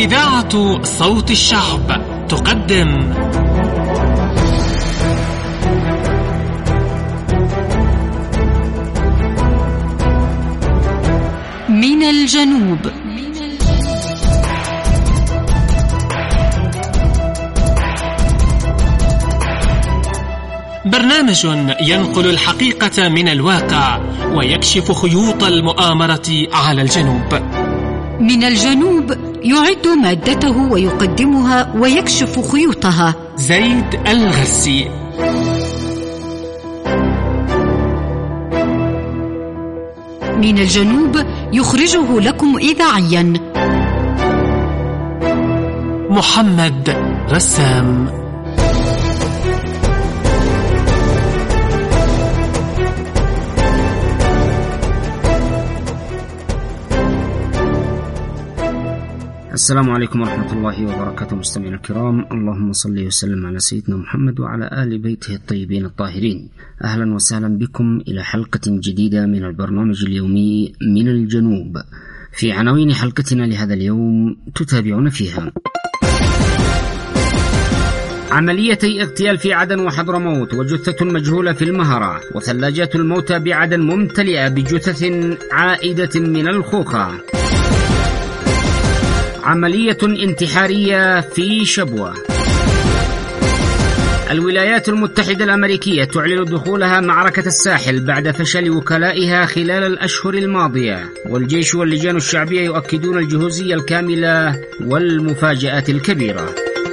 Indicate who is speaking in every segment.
Speaker 1: إذاعة صوت الشعب تقدم
Speaker 2: من الجنوب.
Speaker 1: برنامج ينقل الحقيقة من الواقع ويكشف خيوط المؤامرة على الجنوب.
Speaker 2: من الجنوب يعد مادته ويقدمها ويكشف خيوطها
Speaker 1: زيد الغسي.
Speaker 2: من الجنوب يخرجه لكم إذاعيا
Speaker 1: محمد رسام.
Speaker 3: السلام عليكم ورحمة الله وبركاته. مستمعينا الكرام، اللهم صل وسلم على سيدنا محمد وعلى آل بيته الطيبين الطاهرين. أهلا وسهلا بكم إلى حلقة جديدة من البرنامج اليومي من الجنوب. في عناوين حلقتنا لهذا اليوم تتابعون فيها: عمليتي اغتيال في عدن وحضرموت، وجثة مجهولة في المهرة، وثلاجات الموتى بعدن ممتلئة بجثث عائدة من الخوخة. عملية انتحارية في شبوة. الولايات المتحدة الأمريكية تعلن دخولها معركة الساحل بعد فشل وكلائها خلال الأشهر الماضية، والجيش واللجان الشعبية يؤكدون الجهوزية الكاملة والمفاجآت الكبيرة.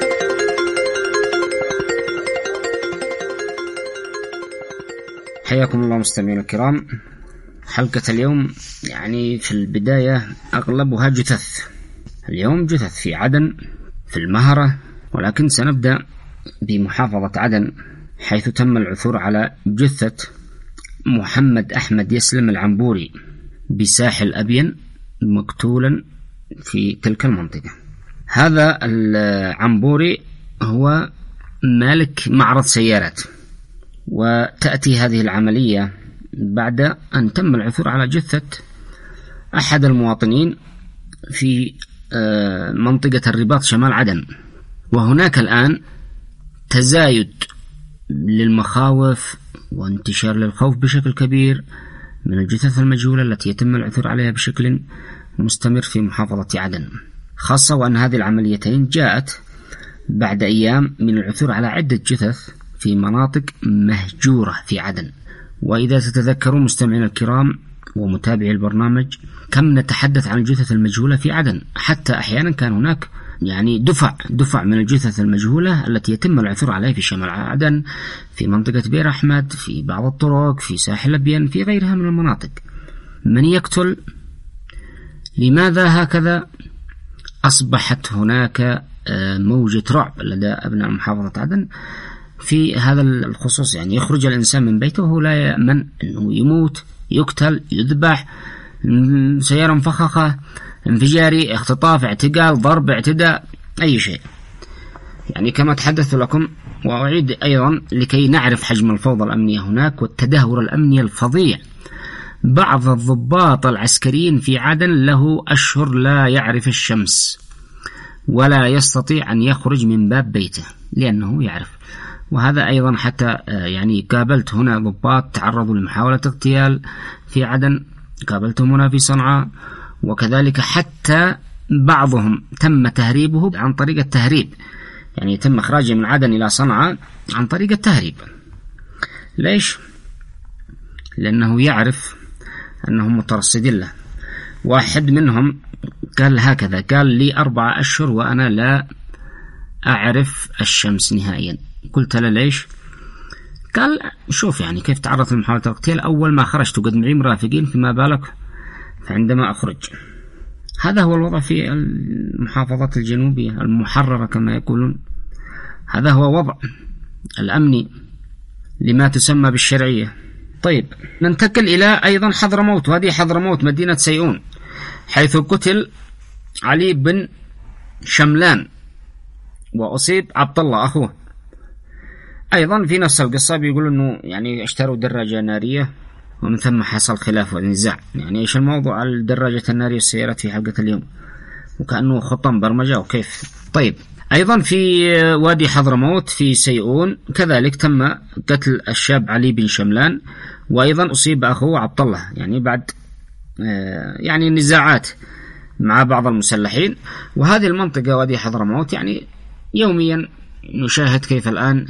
Speaker 3: حياكم الله مستمعينا الكرام. حلقة اليوم في البداية أغلبها جثث. اليوم جثث في عدن في المهرة، ولكن سنبدأ بمحافظة عدن، حيث تم العثور على جثة محمد أحمد يسلم العنبوري بساحل أبين مقتولا في تلك المنطقة. هذا العنبوري هو مالك معرض سيارات، وتأتي هذه العملية بعد أن تم العثور على جثة أحد المواطنين في منطقة الرباط شمال عدن. وهناك الآن تزايد للمخاوف وانتشار للخوف بشكل كبير من الجثث المجهولة التي يتم العثور عليها بشكل مستمر في محافظة عدن، خاصة وأن هذه العمليتين جاءت بعد أيام من العثور على عدة جثث في مناطق مهجورة في عدن. وإذا تتذكرون مستمعين الكرام ومتابعي البرنامج كم نتحدث عن الجثث المجهولة في عدن، حتى أحيانا كان هناك دفع من الجثث المجهولة التي يتم العثور عليها في شمال عدن، في منطقة بير أحمد، في بعض الطرق، في ساحل أبين، في غيرها من المناطق. من يقتل؟ لماذا هكذا؟ أصبحت هناك موجة رعب لدى أبناء محافظة عدن في هذا الخصوص. يخرج الإنسان من بيته وهو لا يأمن أنه يموت، يقتل، يذبح، سيارة مفخخة، انفجاري، اختطاف، اعتقال، ضرب، اعتداء، أي شيء. كما تحدثت لكم، وأعيد أيضا لكي نعرف حجم الفوضى الأمنية هناك والتدهور الأمني الفظيع. بعض الضباط العسكريين في عدن له أشهر لا يعرف الشمس ولا يستطيع أن يخرج من باب بيته لأنه يعرف. وهذا أيضا حتى قابلت هنا ضباط تعرضوا لمحاولة اغتيال في عدن، قابلتهم هنا في صنعاء، وكذلك حتى بعضهم تم تهريبه عن طريق التهريب، تم إخراجه من عدن إلى صنعاء عن طريق التهريب. ليش؟ لأنه يعرف أنهم مترصدين له. واحد منهم قال هكذا، قال لي 4 أشهر وأنا لا أعرف الشمس نهائيا. قلت له ليش؟ قال شوف كيف تعرضت لمحاولة الاغتيال، أول ما خرجت وقد معي مرافقين، فما بالك فعندما أخرج. هذا هو الوضع في المحافظات الجنوبية المحررة كما يقولون. هذا هو وضع الأمني لما تسمى بالشرعية. طيب، ننتقل إلى أيضا حضرموت، وهذه حضرموت مدينة سيئون، حيث قتل علي بن شملان وأصيب عبد الله أخوه. أيضا في نفس القصة بيقول أنه اشتروا دراجة نارية ومن ثم حصل خلاف ونزاع. إيش الموضوع على الدراجة النارية والسيارات في حلقة اليوم؟ وكأنه خطة برمجة وكيف. طيب أيضا في وادي حضرموت في سيئون كذلك تم قتل الشاب علي بن شملان، وأيضا أصيب أخوه عبد الله، يعني بعد يعني نزاعات مع بعض المسلحين. وهذه المنطقة وادي حضرموت يعني يوميا نشاهد كيف الآن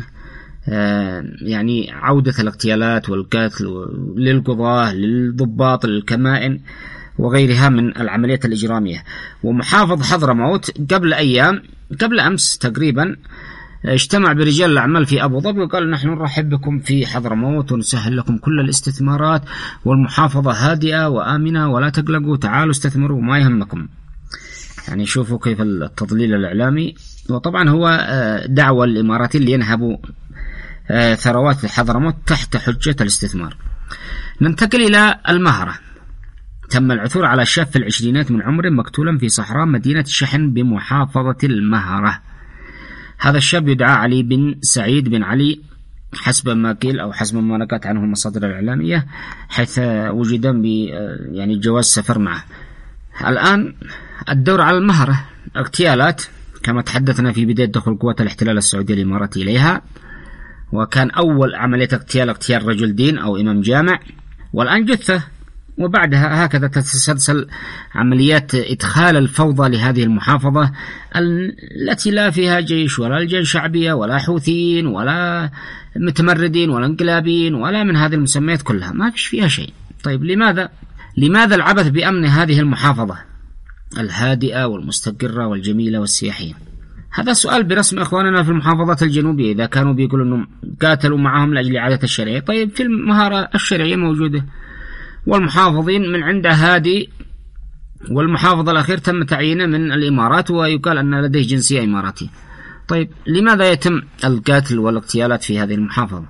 Speaker 3: يعني عودة الاغتيالات والقتل للقضاة للضباط للكمائن وغيرها من العمليات الإجرامية. ومحافظ حضرموت قبل أمس تقريبا اجتمع برجال الأعمال في أبو ظبي وقال نحن نرحب بكم في حضرموت ونسهل لكم كل الاستثمارات، والمحافظة هادئة وآمنة ولا تقلقوا، تعالوا استثمروا وما يهمكم. يعني شوفوا كيف التضليل الإعلامي. وطبعا هو دعوة الإماراتيين لينهبوا ثروات حضرموت تحت حجة الاستثمار. ننتقل إلى المهرة. تم العثور على شاب في العشرينات من عمره مقتولا في صحراء مدينة شحن بمحافظة المهرة. هذا الشاب يدعى علي بن سعيد بن علي حسب ما قيل أو حسب ما نقلت عنه المصادر الإعلامية، حيث وجد يعني جواز سفر معه. الآن الدور على المهرة، اغتيالات كما تحدثنا في بداية دخول قوات الاحتلال السعودي الإماراتي إليها، وكان أول عملية اغتيال رجل دين أو إمام جامع، والآن جثة. وبعدها هكذا تتسلسل عمليات إدخال الفوضى لهذه المحافظة التي لا فيها جيش ولا لجان شعبية ولا حوثيين ولا متمردين ولا انقلابيين ولا من هذه المسميات كلها، ما فيش فيها شيء. طيب لماذا العبث بأمن هذه المحافظة الهادئة والمستقرة والجميلة والسياحية؟ هذا سؤال برسم إخواننا في المحافظات الجنوبية إذا كانوا بيقولوا أنهم قاتلوا معهم لأجل إعادة الشرعية. طيب في المهارة الشرعية موجودة والمحافظين من عنده هادي، والمحافظ الأخير تم تعيينه من الإمارات ويقال أن لديه جنسية إماراتية. طيب لماذا يتم القتل والاغتيالات في هذه المحافظة؟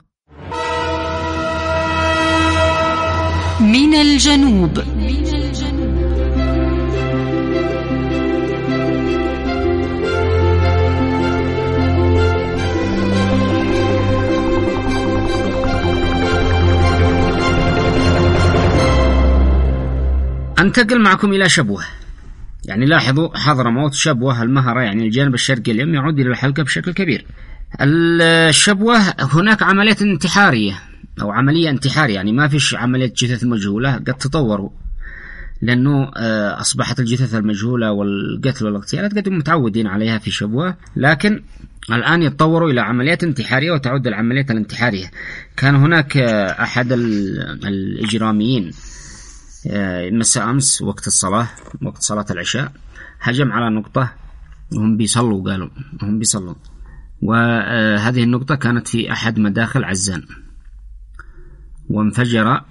Speaker 2: من الجنوب.
Speaker 3: أنتقل معكم إلى شبوة. يعني لاحظوا حضرموت، شبوة، المهرة، يعني الجانب الشرقي اليوم يعود إلى الحلقة بشكل كبير. الشبوة هناك عملية انتحارية أو عملية انتحارية، يعني ما فيش عملية جثث مجهولة، قد تطوروا لأنه أصبحت الجثث المجهولة والقتل والاغتيالات قد متعودين عليها في شبوة، لكن الآن يتطوروا إلى عمليات انتحارية وتعود العمليات الانتحارية. كان هناك أحد الإجراميين مساء أمس وقت صلاة العشاء هجم على نقطة وهم بيصلوا، قالوا هم بيصلوا، وهذه النقطة كانت في أحد مداخل عزان، وانفجر.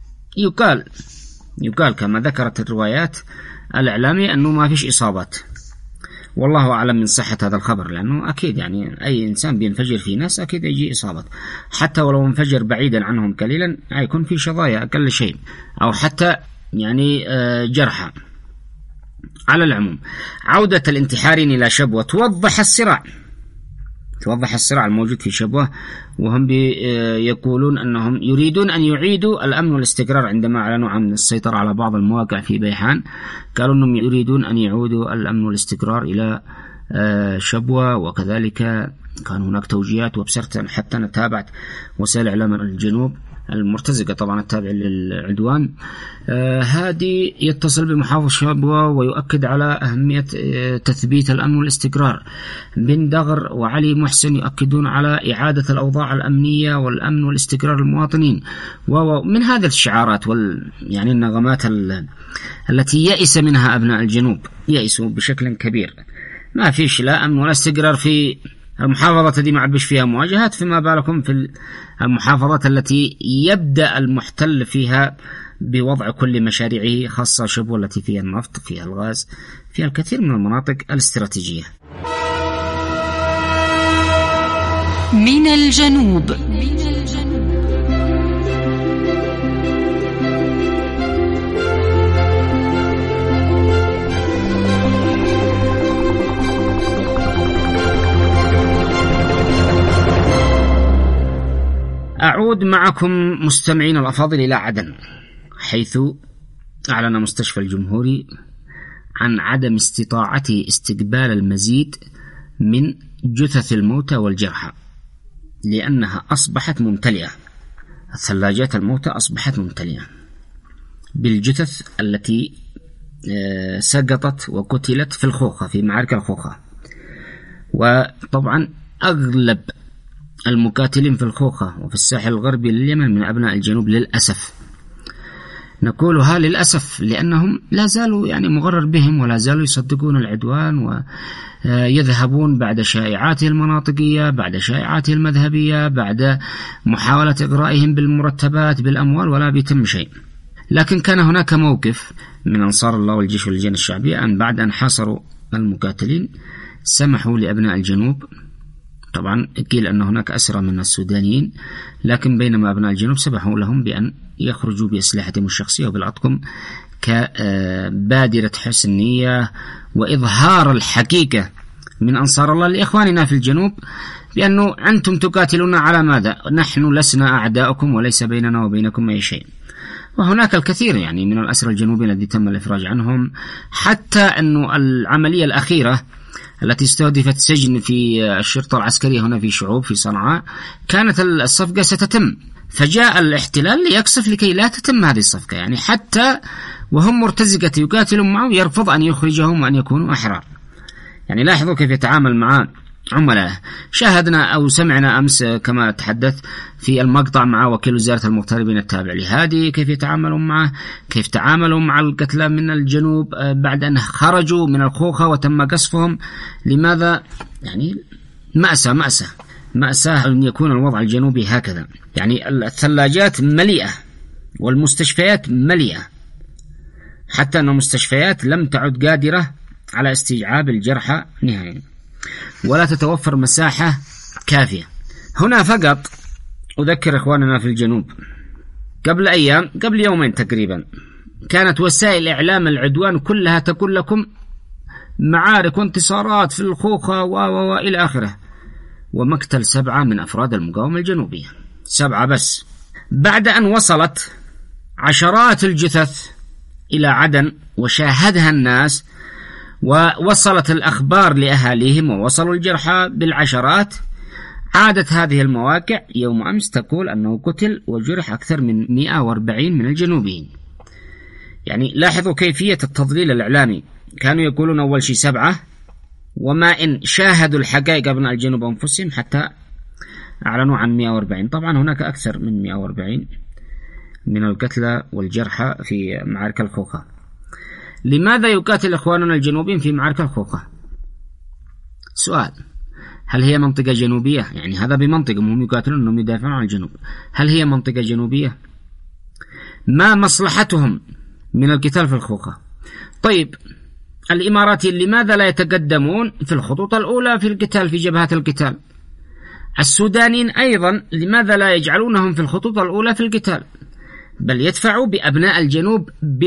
Speaker 3: يقال كما ذكرت الروايات الإعلامية أنه ما فيش إصابات، والله أعلم من صحة هذا الخبر، لأنه أكيد يعني أي إنسان بينفجر في ناس أكيد يجي إصابات، حتى ولو انفجر بعيدا عنهم قليلا هيكون في شظايا أقل شيء، أو حتى يعني جرحى. على العموم عودة الانتحارين إلى شبوة توضح الصراع الموجود في شبوة، وهم يقولون أنهم يريدون أن يعيدوا الأمن والاستقرار. عندما أعلنوا عن السيطرة على بعض المواقع في بيحان قالوا أنهم يريدون أن يعودوا الأمن والاستقرار إلى شبوة، وكذلك كان هناك توجيهات وبصرت حتى أنا تابعت وسائل إعلام الجنوب المرتزقة طبعا التابع للعدوان هادي يتصل بمحافظ شبوة ويؤكد على أهمية تثبيت الأمن والاستقرار. بن دغر وعلي محسن يؤكدون على إعادة الأوضاع الأمنية والأمن والاستقرار للمواطنين. ومن هذه الشعارات يعني النغمات التي يئس منها أبناء الجنوب، يئسوا بشكل كبير، ما فيش لا أمن ولا استقرار في المحافظة دي، ما عبش فيها مواجهات، فيما بالكم في المحافظات التي يبدأ المحتل فيها بوضع كل مشاريعه، خاصة شبوة التي فيها النفط، فيها الغاز، فيها الكثير من المناطق الاستراتيجية.
Speaker 2: من الجنوب.
Speaker 3: أعود معكم مستمعين الأفاضل إلى عدن، حيث أعلن مستشفى الجمهوري عن عدم استطاعته استقبال المزيد من جثث الموتى والجرحى، لأنها أصبحت ممتلئة. الثلاجات الموتى أصبحت ممتلئة بالجثث التي سقطت وقتلت في الخوخة، في معارك الخوخة. وطبعا أغلب المقاتلين في الخوخة وفي الساحل الغربي لليمن من أبناء الجنوب للأسف. نقولها للأسف لأنهم لا زالوا يعني مغرر بهم، ولا زالوا يصدقون العدوان، ويذهبون بعد شائعاته المناطقية، بعد شائعاته المذهبية، بعد محاولة إغرائهم بالمرتبات بالأموال، ولا بيتم شيء. لكن كان هناك موقف من أنصار الله والجيش واللجان الشعبية أن بعد أن حاصروا المقاتلين سمحوا لأبناء الجنوب، طبعا قيل أن هناك أسرى من السودانيين، لكن بينما أبناء الجنوب سمحوا لهم بأن يخرجوا بأسلحتهم الشخصية وبالأطقم كبادرة حسن نية وإظهار الحقيقة من أنصار الله لإخواننا في الجنوب، بأنه أنتم تقاتلون على ماذا؟ نحن لسنا أعداؤكم وليس بيننا وبينكم أي شيء. وهناك الكثير يعني من الأسرى الجنوبيين الذي تم الإفراج عنهم، حتى أنه العملية الأخيرة التي استهدفت سجن في الشرطة العسكرية هنا في شعوب في صنعاء كانت الصفقة ستتم، فجاء الاحتلال ليقصف لكي لا تتم هذه الصفقة، يعني حتى وهم مرتزقة يقاتلون معه يرفض أن يخرجهم وأن يكونوا أحرار. يعني لاحظوا كيف يتعامل مع عملاء. شاهدنا أو سمعنا أمس كما تحدث في المقطع مع وكيل وزارة المغتربين التابع لهادي كيف يتعاملون معه، كيف تعاملوا مع القتلى من الجنوب بعد أن خرجوا من الخوخة وتم قصفهم. لماذا؟ يعني مأساة أن يكون الوضع الجنوبي هكذا. يعني الثلاجات مليئة والمستشفيات مليئة، حتى أن المستشفيات لم تعد قادرة على استيعاب الجرحى نهائيا، ولا تتوفر مساحة كافية. هنا فقط أذكر إخواننا في الجنوب، قبل يومين تقريبا كانت وسائل إعلام العدوان كلها تقول لكم معارك وانتصارات في الخوخة وإلى آخره، ومقتل 7 من أفراد المقاومة الجنوبية، 7 بس، بعد أن وصلت عشرات الجثث إلى عدن وشاهدها الناس، ووصلت الأخبار لأهاليهم، ووصلوا الجرحى بالعشرات. عادت هذه المواقع يوم أمس تقول أنه قتل وجرح أكثر من 140 من الجنوبيين. يعني لاحظوا كيفية التضليل الإعلامي، كانوا يقولون أول شيء 7، وما إن شاهدوا الحقائق أبناء الجنوب أنفسهم حتى أعلنوا عن 140. طبعا هناك أكثر من 140 من القتلى والجرحى في معارك الخوخة. لماذا يقاتل إخواننا الجنوبيين في معارك الخوخة؟ سؤال، هل هي منطقة جنوبية؟ يعني هذا بمنطقة، هم يقاتلون أنهم يدافعون عن الجنوب، هل هي منطقة جنوبية؟ ما مصلحتهم من القتال في الخوخة؟ طيب الإماراتيين لماذا لا يتقدمون في الخطوط الأولى في القتال في جبهات القتال؟ السودانيين أيضا لماذا لا يجعلونهم في الخطوط الأولى في القتال، بل يدفعوا بأبناء الجنوب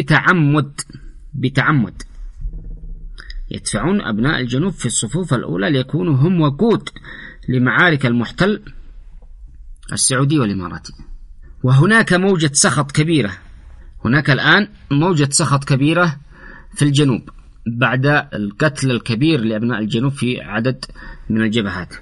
Speaker 3: بتعمد يدفعون أبناء الجنوب في الصفوف الأولى ليكونوا هم وقود لمعارك المحتل السعودي والإماراتي. وهناك موجة سخط كبيرة، هناك الآن موجة سخط كبيرة في الجنوب بعد القتل الكبير لأبناء الجنوب في عدد من الجبهات،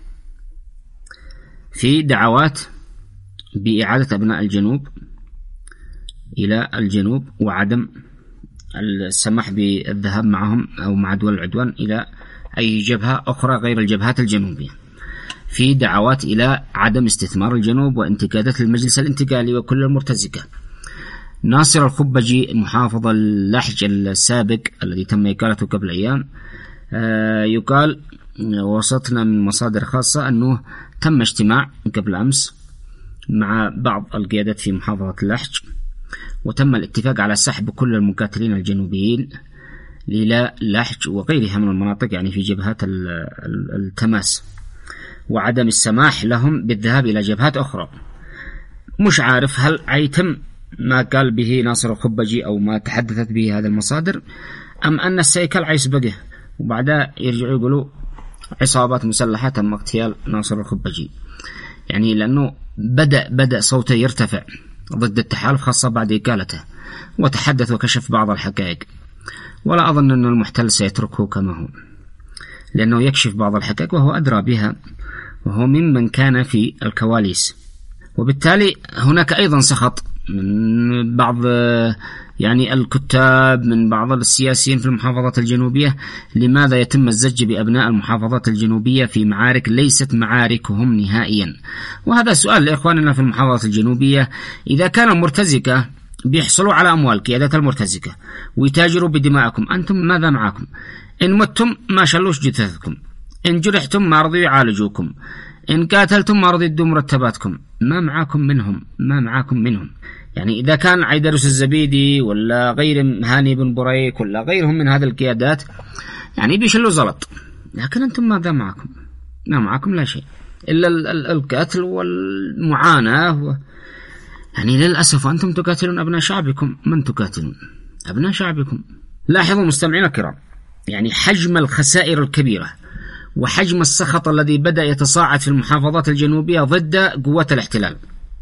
Speaker 3: في دعوات بإعادة أبناء الجنوب إلى الجنوب وعدم السماح بالذهاب معهم أو مع دول العدوان إلى أي جبهة أخرى غير الجبهات الجنوبية، في دعوات إلى عدم استثمار الجنوب وانتقادات المجلس الانتقالي وكل المرتزقة. ناصر الخبجي محافظ اللحج السابق الذي تم إقالته قبل أيام، يقال وصلتنا من مصادر خاصة أنه تم اجتماع قبل أمس مع بعض القيادات في محافظة اللحج، وتم الاتفاق على سحب كل المقاتلين الجنوبيين إلى لحج وغيرها من المناطق، يعني في جبهات التماس، وعدم السماح لهم بالذهاب إلى جبهات أخرى. مش عارف هل يتم ما قال به ناصر الخبجي أو ما تحدثت به هذه المصادر، أم أن السيكل عيس بقه وبعدها يرجعوا يقولوا عصابات مسلحة تم اغتيال ناصر الخبجي. يعني لأنه بدأ صوته يرتفع ضد التحالف، خاصة بعد إقالته، وتحدث وكشف بعض الحقائق. ولا أظن أن المحتل سيتركه كما هو، لأنه يكشف بعض الحقائق وهو أدرى بها، وهو ممن كان في الكواليس. وبالتالي هناك أيضا سخط من بعض يعني الكتاب، من بعض السياسيين في المحافظات الجنوبية، لماذا يتم الزج بأبناء المحافظات الجنوبية في معارك ليست معاركهم نهائيا؟ وهذا سؤال لإخواننا في المحافظات الجنوبية. إذا كان المرتزقة بيحصلوا على أموال قيادات المرتزقة ويتاجروا بدماءكم، أنتم ماذا معكم؟ إن متم ما شلوش جثثكم، إن جرحتم ما رضوا يعالجوكم، إن قاتلتم ما رضوا يدوا مرتباتكم، ما معاكم منهم. يعني إذا كان عيدروس الزبيدي ولا غير هاني بن بريك ولا غيرهم من هذه القيادات يعني بيشلوا زلط، لكن أنتم ماذا معكم؟ ما معكم لا شيء إلا القتل والمعاناة. يعني للأسف أنتم تقاتلون أبناء شعبكم. من تقاتلون؟ أبناء شعبكم. لاحظوا مستمعين الكرام، يعني حجم الخسائر الكبيرة وحجم السخط الذي بدأ يتصاعد في المحافظات الجنوبية ضد قوات الاحتلال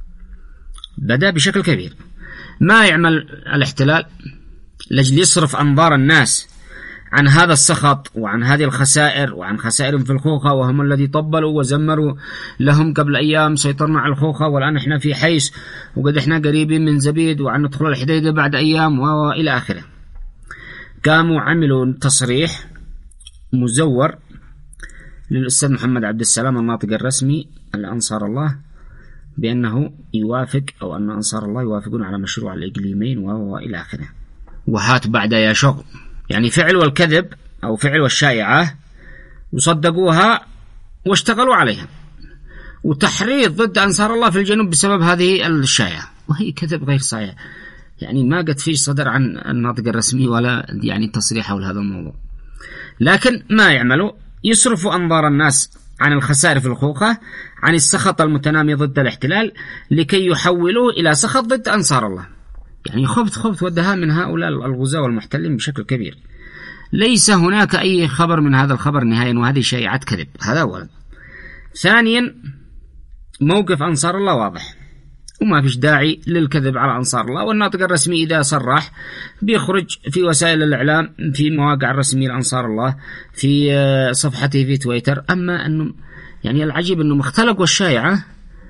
Speaker 3: بدأ بشكل كبير. ما يعمل الاحتلال لأجل يصرف أنظار الناس عن هذا السخط وعن هذه الخسائر وعن خسائر في الخوخة، وهم الذي طبلوا وزمروا لهم قبل أيام سيطرنا على الخوخة والآن احنا في حيس وقد احنا قريبين من زبيد وعن ندخل الحديدة بعد أيام وإلى آخره. قاموا عملوا تصريح مزور للأستاذ محمد عبد السلام الناطق الرسمي لأنصار الله بأنه يوافق، أو أن أنصار الله يوافقون على مشروع الإقليمين وإلى آخره. وهات بعد يا شغل، يعني فعل والكذب أو فعل والشائعة وصدقوها واشتغلوا عليها، وتحريض ضد أنصار الله في الجنوب بسبب هذه الشائعة، وهي كذب غير صحيح. يعني ما قد فيش صدر عن الناطق الرسمي ولا يعني تصريح حول هذا الموضوع. لكن ما يعملوا يصرفوا أنظار الناس عن الخسائر في الخوخة، عن السخط المتنامي ضد الاحتلال، لكي يحولوه إلى سخط ضد أنصار الله. يعني خبث ودها من هؤلاء الغزاة والمحتلين بشكل كبير. ليس هناك أي خبر من هذا الخبر نهائيا، وهذه شائعات كذب. هذا أولا. ثانيا، موقف أنصار الله واضح وما فيش داعي للكذب على أنصار الله. والناطق الرسمي إذا صرح بيخرج في وسائل الإعلام، في مواقع الرسمية لأنصار الله، في صفحته في تويتر. أما أنه يعني العجيب أنهم اختلقوا الشائعة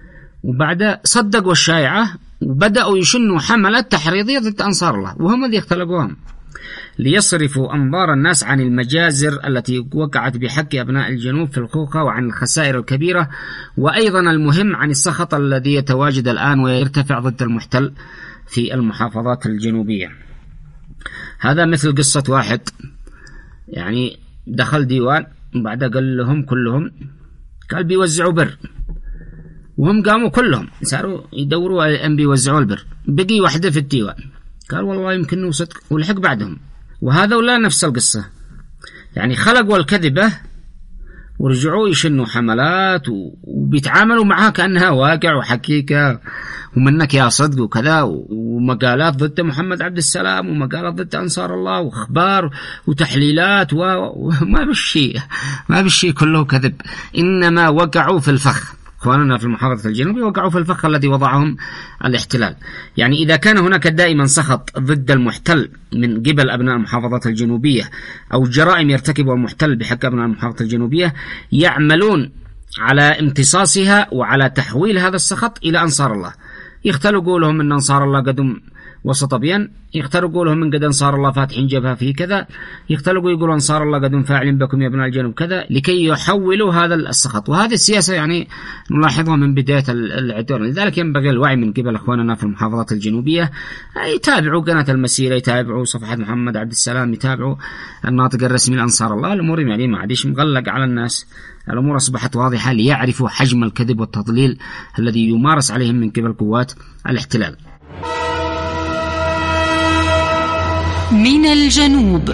Speaker 3: وبعد صدقوا الشائعة وبدأوا يشنوا حملة تحريضية ضد أنصار الله، وهم الذي اختلقوهم ليصرفوا أنظار الناس عن المجازر التي وقعت بحق أبناء الجنوب في الخوخة، وعن الخسائر الكبيرة، وأيضا المهم عن السخط الذي يتواجد الآن ويرتفع ضد المحتل في المحافظات الجنوبية. هذا مثل قصة واحد يعني دخل ديوان وبعد قال لهم كلهم، قال بيوزعوا بر، وهم قاموا كلهم صاروا يدوروا أن بيوزعوا البر. بقي واحدة في الديوان قال والله يمكن صدق، ولحق بعدهم. وهذا ولا نفس القصة، يعني خلقوا الكذبة ورجعوا يشنوا حملات وبيتعاملوا معها كأنها واقع وحقيقة ومنك يا صدق وكذا، ومقالات ضد محمد عبد السلام ومقالات ضد أنصار الله وأخبار وتحليلات وما بالشيء كله كذب. إنما وقعوا في الفخ. إخواننا في المحافظة الجنوبية وقعوا في الفخ الذي وضعهم الاحتلال. يعني إذا كان هناك دائما سخط ضد المحتل من قبل أبناء المحافظات الجنوبية، أو جرائم يرتكبها المحتل بحق أبناء المحافظة الجنوبية، يعملون على امتصاصها وعلى تحويل هذا السخط إلى أنصار الله. يختلقوا لهم أن أنصار الله قدم وسط بيان، يختلقوا لهم من قد أنصار الله فاتحين جبهة فيه كذا، يختلقوا يقولوا أنصار الله قد فاعلين بكم يا ابناء الجنوب كذا، لكي يحولوا هذا السخط. وهذه السياسة يعني نلاحظها من بداية العدوان. لذلك ينبغي الوعي من قبل أخواننا في المحافظات الجنوبية، يتابعوا قناة المسيرة، يتابعوا صفحة محمد عبد السلام، يتابعوا الناطق الرسمي لأنصار الله. الأمور يعني ما عادش مغلق على الناس، الأمور أصبحت واضحة ليعرفوا حجم الكذب والتضليل الذي يمارس عليهم من قبل قوات الاحتلال.
Speaker 2: من الجنوب.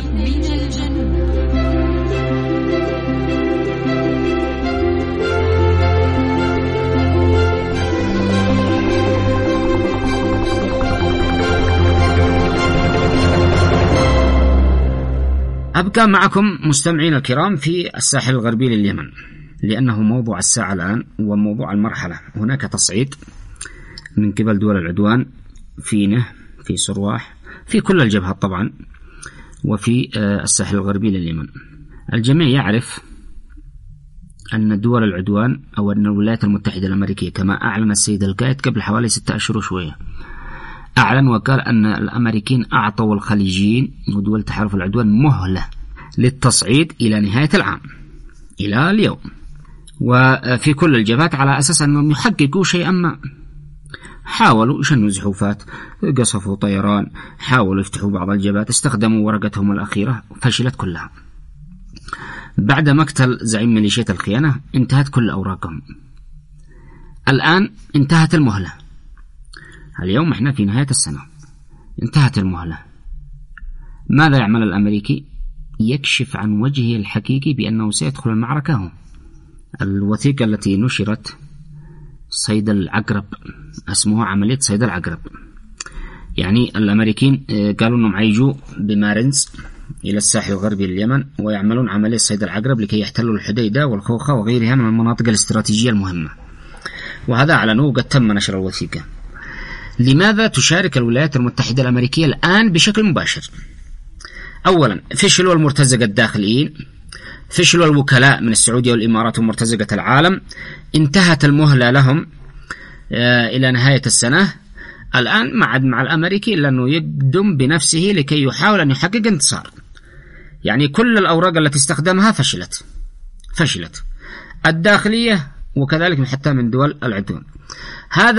Speaker 3: أبقى معكم مستمعين الكرام في الساحل الغربي لليمن، لأنه موضوع الساعة الآن وموضوع المرحلة. هناك تصعيد من قبل دول العدوان في سرواح، في كل الجبهات طبعا، وفي الساحل الغربي لليمن. الجميع يعرف أن دول العدوان أو أن الولايات المتحدة الأمريكية كما أعلن السيد القائد قبل حوالي 6 أشهر وشوية، أعلن وقال أن الأمريكيين أعطوا الخليجيين ودول تحالف العدوان مهلة للتصعيد إلى نهاية العام إلى اليوم، وفي كل الجبهات على أساس أنهم يحققوا شيئا ما. حاولوا يشنوا زحوفات، قصفوا طيران، حاولوا يفتحوا بعض الجبهات، استخدموا ورقتهم الأخيرة، فشلت كلها. بعد مقتل زعيم ميليشيا الخيانة انتهت كل أوراقهم. الآن انتهت المهلة، اليوم احنا في نهاية السنة، انتهت المهلة. ماذا يعمل الأمريكي؟ يكشف عن وجهه الحقيقي بأنه سيدخل المعركة هو. الوثيقة التي نشرت صيد العقرب، اسمها عملية صيد العقرب. يعني الأمريكيين قالوا أنهم عيجوا بمارنز إلى الساحل الغربي لليمن ويعملون عملية صيد العقرب لكي يحتلوا الحديدة والخوخة وغيرها من المناطق الاستراتيجية المهمة، وهذا أعلنوه وقد تم نشر الوثيقة. لماذا تشارك الولايات المتحدة الأمريكية الآن بشكل مباشر؟ أولا، فشلوا المرتزقة الداخليين، فشلوا الوكلاء من السعودية والإمارات ومرتزقة العالم، انتهت المهلة لهم إلى نهاية السنة. الآن ما عاد مع الأمريكي إلا أنه يقدم بنفسه لكي يحاول أن يحقق انتصار. يعني كل الأوراق التي استخدمها فشلت الداخلية وكذلك حتى من دول العدوان. هذا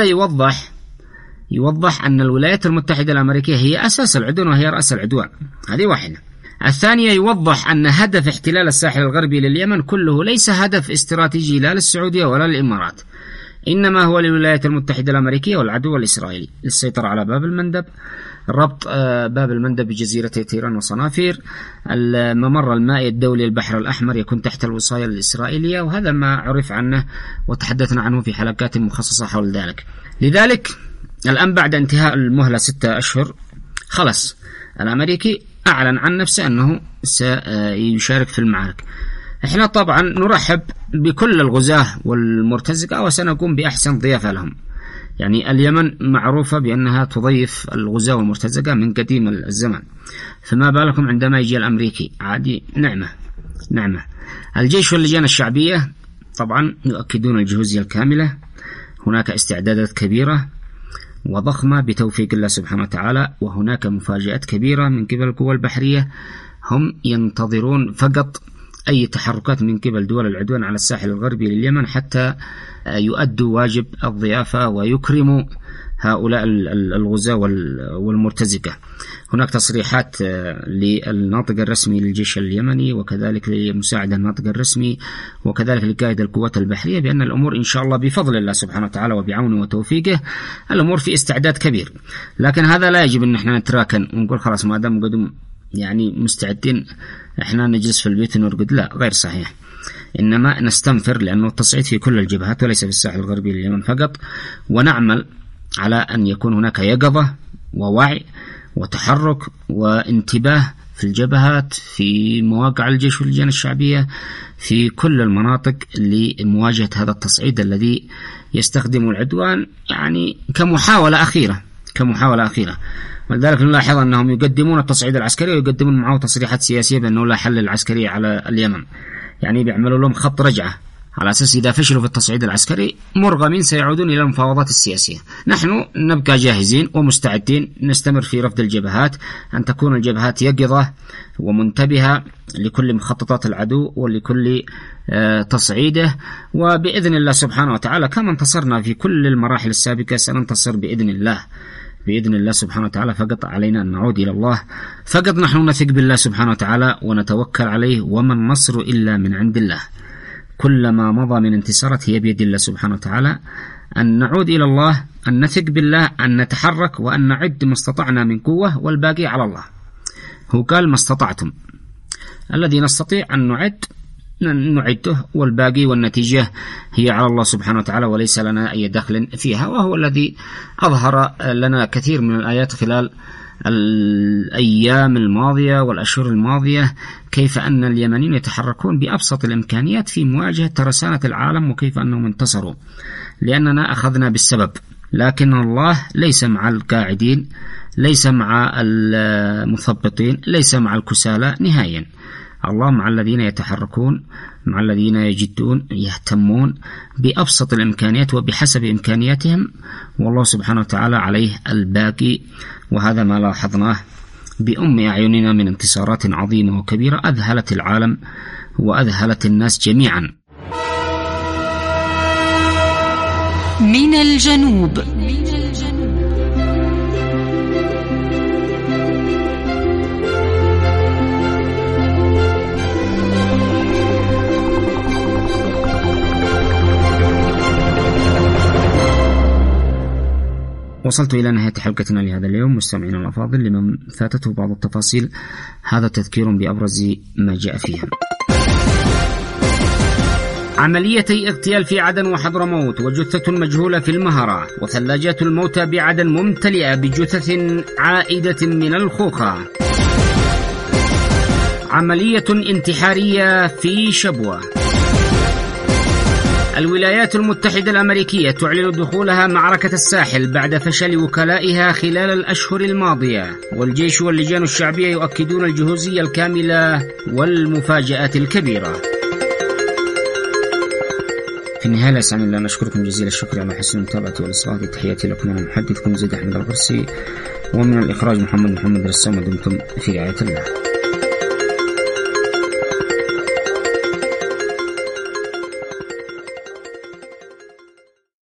Speaker 3: يوضح أن الولايات المتحدة الأمريكية هي أساس العدوان وهي رأس العدوان. هذه واحدة. الثانية، يوضح أن هدف احتلال الساحل الغربي لليمن كله ليس هدف استراتيجي لا للسعودية ولا للإمارات، إنما هو للولايات المتحدة الأمريكية والعدو الإسرائيلي للسيطرة على باب المندب، ربط باب المندب بجزيرتي تيران وصنافير، الممر المائي الدولي البحر الأحمر يكون تحت الوصاية الإسرائيلية، وهذا ما عرف عنه وتحدثنا عنه في حلقات مخصصة حول ذلك. لذلك الآن بعد انتهاء المهلة 6 أشهر خلص الأمريكي أعلن عن نفسه أنه سيشارك في المعارك. احنا طبعا نرحب بكل الغزاة والمرتزقة وسنقوم بأحسن ضيافة لهم. يعني اليمن معروفة بأنها تضيف الغزاة والمرتزقة من قديم الزمن، فما بالكم عندما يجي الأمريكي؟ عادي، نعمة. الجيش واللجان الشعبية طبعا يؤكدون الجهوزية الكاملة، هناك استعدادات كبيرة وضخمة بتوفيق الله سبحانه وتعالى، وهناك مفاجآت كبيرة من قبل القوى البحرية. هم ينتظرون فقط أي تحركات من قبل دول العدوان على الساحل الغربي لليمن حتى يؤدوا واجب الضيافة ويكرموا هؤلاء الغزاة والمرتزقة. هناك تصريحات للناطق الرسمي للجيش اليمني وكذلك لمساعد الناطق الرسمي وكذلك لقائد القوات البحرية بأن الأمور إن شاء الله بفضل الله سبحانه وتعالى وبعونه وتوفيقه الأمور في استعداد كبير. لكن هذا لا يجب أن احنا نتراكن ونقول خلاص ما دام قدم يعني مستعدين احنا نجلس في البيت ونرقد. لا، غير صحيح، إنما نستنفر، لأنه التصعيد في كل الجبهات وليس في الساحل الغربي لليمن فقط، ونعمل على أن يكون هناك يقظة ووعي وتحرك وانتباه في الجبهات، في مواقع الجيش واللجان الشعبية في كل المناطق لمواجهة هذا التصعيد الذي يستخدم العدوان يعني كمحاولة أخيرة. ولذلك نلاحظ أنهم يقدمون التصعيد العسكري ويقدمون معه تصريحات سياسية بأنه لا حل العسكري على اليمن. يعني بيعملوا لهم خط رجعة على أساس إذا فشلوا في التصعيد العسكري مرغمين سيعودون إلى المفاوضات السياسية. نحن نبقى جاهزين ومستعدين نستمر في رفض الجبهات، أن تكون الجبهات يقظة ومنتبهة لكل مخططات العدو ولكل تصعيده، وبإذن الله سبحانه وتعالى كما انتصرنا في كل المراحل السابقة سننتصر بإذن الله سبحانه وتعالى. فقط علينا أن نعود إلى الله، فقط نحن نثق بالله سبحانه وتعالى ونتوكل عليه، وما النصر إلا من عند الله. كل ما مضى من انتصارات هي بيد الله سبحانه وتعالى. أن نعود إلى الله، أن نثق بالله، أن نتحرك، وأن نعد ما استطعنا من قوة، والباقي على الله. هو قال ما استطعتم، الذي نستطيع أن نعده، والباقي والنتيجة هي على الله سبحانه وتعالى وليس لنا أي دخل فيها. وهو الذي أظهر لنا كثير من الآيات خلال الأيام الماضية والأشهر الماضية، كيف أن اليمنيين يتحركون بأبسط الإمكانيات في مواجهة ترسانة العالم، وكيف أنهم انتصروا لأننا أخذنا بالسبب. لكن الله ليس مع القاعدين، ليس مع المثبطين، ليس مع الكسالى نهائيا. الله مع الذين يتحركون، مع الذين يجدون يهتمون بأبسط الإمكانيات وبحسب إمكانياتهم، والله سبحانه وتعالى عليه الباقي. وهذا ما لاحظناه بأم أعيننا من انتصارات عظيمة وكبيرة أذهلت العالم وأذهلت الناس جميعا.
Speaker 2: من الجنوب.
Speaker 3: وصلت إلى نهاية حلقتنا لهذا اليوم. مستمعينا الأفاضل، لمن فاتته بعض التفاصيل هذا تذكير بأبرز ما جاء فيها. عمليتي اغتيال في عدن وحضرموت، وجثة مجهولة في المهرة، وثلاجات الموتى بعدن ممتلئة بجثث عائدة من الخوخة. عملية انتحارية في شبوة. الولايات المتحدة الأمريكية تعلن دخولها معركة الساحل بعد فشل وكلائها خلال الأشهر الماضية، والجيش واللجان الشعبية يؤكدون الجهوزية الكاملة والمفاجآت الكبيرة. في النهاية لا يسعني إلا أن أشكركم جزيل الشكر على حسن المتابعة والإصغاء. تحياتي لكم، أنا محدثكم زيد أحمد الغرسي، ومن الإخراج محمد رسام، ودمتم في رعاية الله.